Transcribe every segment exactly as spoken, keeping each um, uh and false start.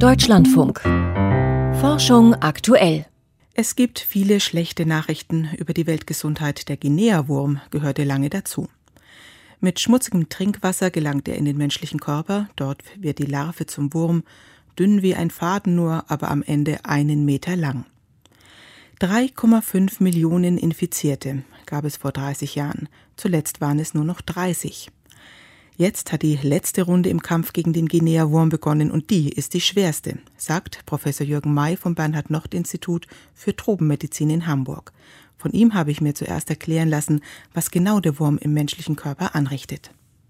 Deutschlandfunk. Forschung aktuell. Es gibt viele schlechte Nachrichten über die Weltgesundheit. Der Guinea-Wurm gehörte lange dazu. Mit schmutzigem Trinkwasser gelangt er in den menschlichen Körper. Dort wird die Larve zum Wurm, dünn wie ein Faden nur, aber am Ende einen Meter lang. drei Komma fünf Millionen Infizierte gab es vor dreißig Jahren. Zuletzt waren es nur noch dreißig. Jetzt hat die letzte Runde im Kampf gegen den Guinea-Wurm begonnen und die ist die schwerste, sagt Professor Jürgen May vom Bernhard-Nocht-Institut für Tropenmedizin in Hamburg. Von ihm habe ich mir zuerst erklären lassen, was genau der Wurm im menschlichen Körper anrichtet.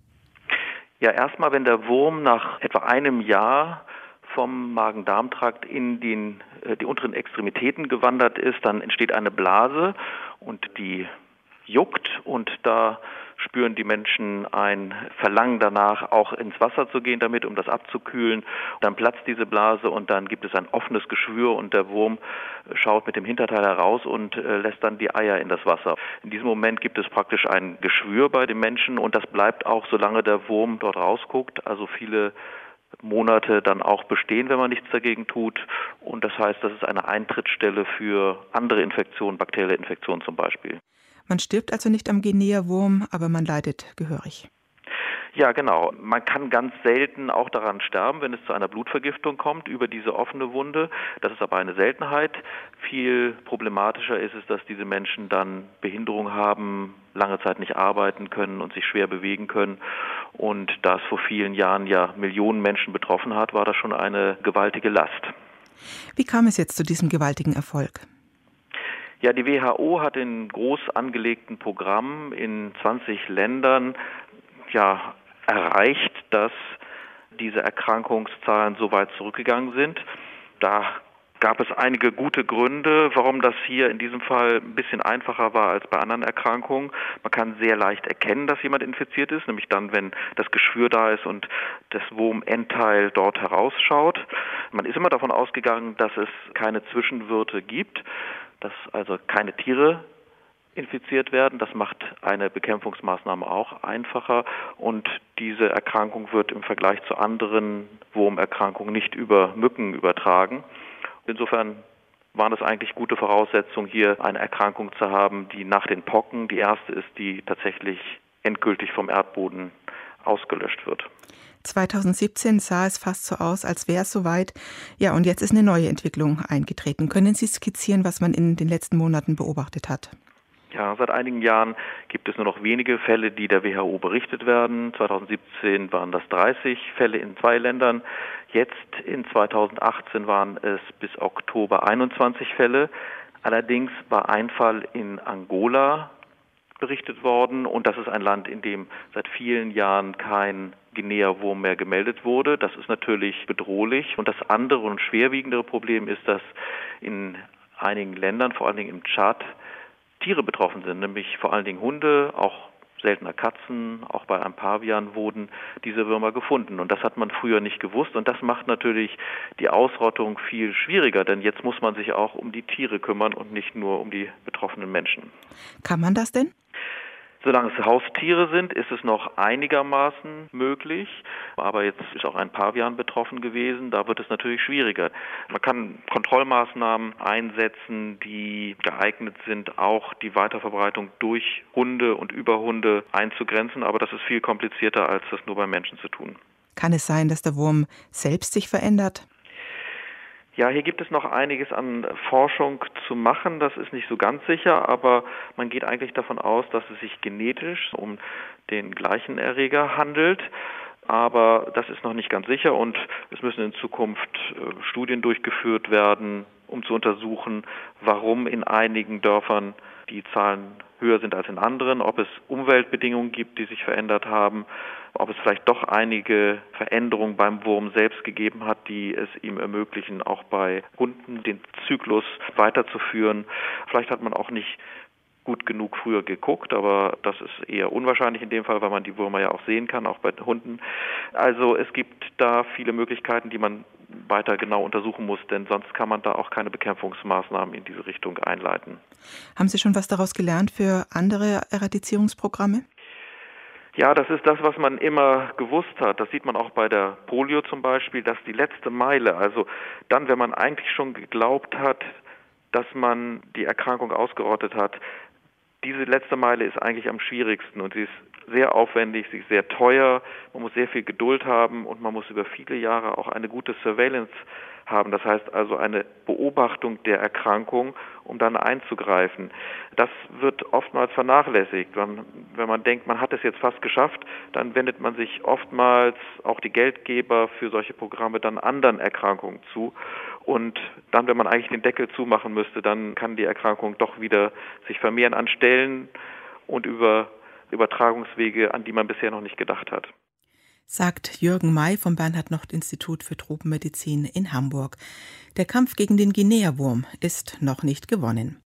Ja, erstmal, wenn der Wurm nach etwa einem Jahr vom Magen-Darm-Trakt in den, äh, die unteren Extremitäten gewandert ist, dann entsteht eine Blase und die juckt und da spüren die Menschen ein Verlangen danach, auch ins Wasser zu gehen damit, um das abzukühlen. Dann platzt diese Blase und dann gibt es ein offenes Geschwür und der Wurm schaut mit dem Hinterteil heraus und äh, lässt dann die Eier in das Wasser. In diesem Moment gibt es praktisch ein Geschwür bei den Menschen und das bleibt auch, solange der Wurm dort rausguckt, also viele Monate dann auch bestehen, wenn man nichts dagegen tut. Und das heißt, das ist eine Eintrittsstelle für andere Infektionen, bakterielle Infektionen zum Beispiel. Man stirbt also nicht am Guinea-Wurm, aber man leidet gehörig. Ja, genau. Man kann ganz selten auch daran sterben, wenn es zu einer Blutvergiftung kommt über diese offene Wunde. Das ist aber eine Seltenheit. Viel problematischer ist es, dass diese Menschen dann Behinderung haben, lange Zeit nicht arbeiten können und sich schwer bewegen können. Und da es vor vielen Jahren ja Millionen Menschen betroffen hat, war das schon eine gewaltige Last. Wie kam es jetzt zu diesem gewaltigen Erfolg? Ja, die W H O hat in groß angelegten Programmen in zwanzig Ländern ja erreicht, dass diese Erkrankungszahlen so weit zurückgegangen sind. Da gab es einige gute Gründe, warum das hier in diesem Fall ein bisschen einfacher war als bei anderen Erkrankungen. Man kann sehr leicht erkennen, dass jemand infiziert ist, nämlich dann, wenn das Geschwür da ist und das Wurmendteil dort herausschaut. Man ist immer davon ausgegangen, dass es keine Zwischenwirte gibt, dass also keine Tiere infiziert werden. Das macht eine Bekämpfungsmaßnahme auch einfacher und diese Erkrankung wird im Vergleich zu anderen Wurmerkrankungen nicht über Mücken übertragen. Insofern waren es eigentlich gute Voraussetzungen, hier eine Erkrankung zu haben, die nach den Pocken die erste ist, die tatsächlich endgültig vom Erdboden ausgelöscht wird. zweitausendsiebzehn sah es fast so aus, als wäre es soweit. Ja, und jetzt ist eine neue Entwicklung eingetreten. Können Sie skizzieren, was man in den letzten Monaten beobachtet hat? Ja, seit einigen Jahren gibt es nur noch wenige Fälle, die der W H O berichtet werden. zweitausendsiebzehn waren das dreißig Fälle in zwei Ländern. Jetzt in zweitausendachtzehn waren es bis Oktober einundzwanzig Fälle. Allerdings war ein Fall in Angola berichtet worden und das ist ein Land, in dem seit vielen Jahren kein Guinea-Wurm mehr gemeldet wurde. Das ist natürlich bedrohlich und das andere und schwerwiegendere Problem ist, dass in einigen Ländern, vor allen Dingen im Tschad, Tiere betroffen sind, nämlich vor allen Dingen Hunde, auch seltener Katzen, auch bei einem Pavian wurden diese Würmer gefunden. Und das hat man früher nicht gewusst und das macht natürlich die Ausrottung viel schwieriger, denn jetzt muss man sich auch um die Tiere kümmern und nicht nur um die betroffenen Menschen. Kann man das denn? Solange es Haustiere sind, ist es noch einigermaßen möglich, aber jetzt ist auch ein Pavian betroffen gewesen, da wird es natürlich schwieriger. Man kann Kontrollmaßnahmen einsetzen, die geeignet sind, auch die Weiterverbreitung durch Hunde und über Hunde einzugrenzen, aber das ist viel komplizierter, als das nur beim Menschen zu tun. Kann es sein, dass der Wurm selbst sich verändert? Ja, hier gibt es noch einiges an Forschung zu machen, das ist nicht so ganz sicher, aber man geht eigentlich davon aus, dass es sich genetisch um den gleichen Erreger handelt. Aber das ist noch nicht ganz sicher und es müssen in Zukunft äh, Studien durchgeführt werden, um zu untersuchen, warum in einigen Dörfern die Zahlen höher sind als in anderen, ob es Umweltbedingungen gibt, die sich verändert haben, ob es vielleicht doch einige Veränderungen beim Wurm selbst gegeben hat, die es ihm ermöglichen, auch bei Hunden den Zyklus weiterzuführen. Vielleicht hat man auch nicht gut genug früher geguckt, aber das ist eher unwahrscheinlich in dem Fall, weil man die Würmer ja auch sehen kann, auch bei Hunden. Also es gibt da viele Möglichkeiten, die man weiter genau untersuchen muss, denn sonst kann man da auch keine Bekämpfungsmaßnahmen in diese Richtung einleiten. Haben Sie schon was daraus gelernt für andere Eradizierungsprogramme? Ja, das ist das, was man immer gewusst hat. Das sieht man auch bei der Polio zum Beispiel, dass die letzte Meile, also dann, wenn man eigentlich schon geglaubt hat, dass man die Erkrankung ausgerottet hat, diese letzte Meile ist eigentlich am schwierigsten und sie ist sehr aufwendig, sie ist sehr teuer, man muss sehr viel Geduld haben und man muss über viele Jahre auch eine gute Surveillance haben, das heißt also eine Beobachtung der Erkrankung, um dann einzugreifen. Das wird oftmals vernachlässigt. Wenn, wenn man denkt, man hat es jetzt fast geschafft, dann wendet man sich oftmals, auch die Geldgeber für solche Programme, dann anderen Erkrankungen zu. Und dann, wenn man eigentlich den Deckel zumachen müsste, dann kann die Erkrankung doch wieder sich vermehren an Stellen und über Übertragungswege, an die man bisher noch nicht gedacht hat. Sagt Jürgen May vom Bernhard-Nocht-Institut für Tropenmedizin in Hamburg. Der Kampf gegen den Guinea-Wurm ist noch nicht gewonnen.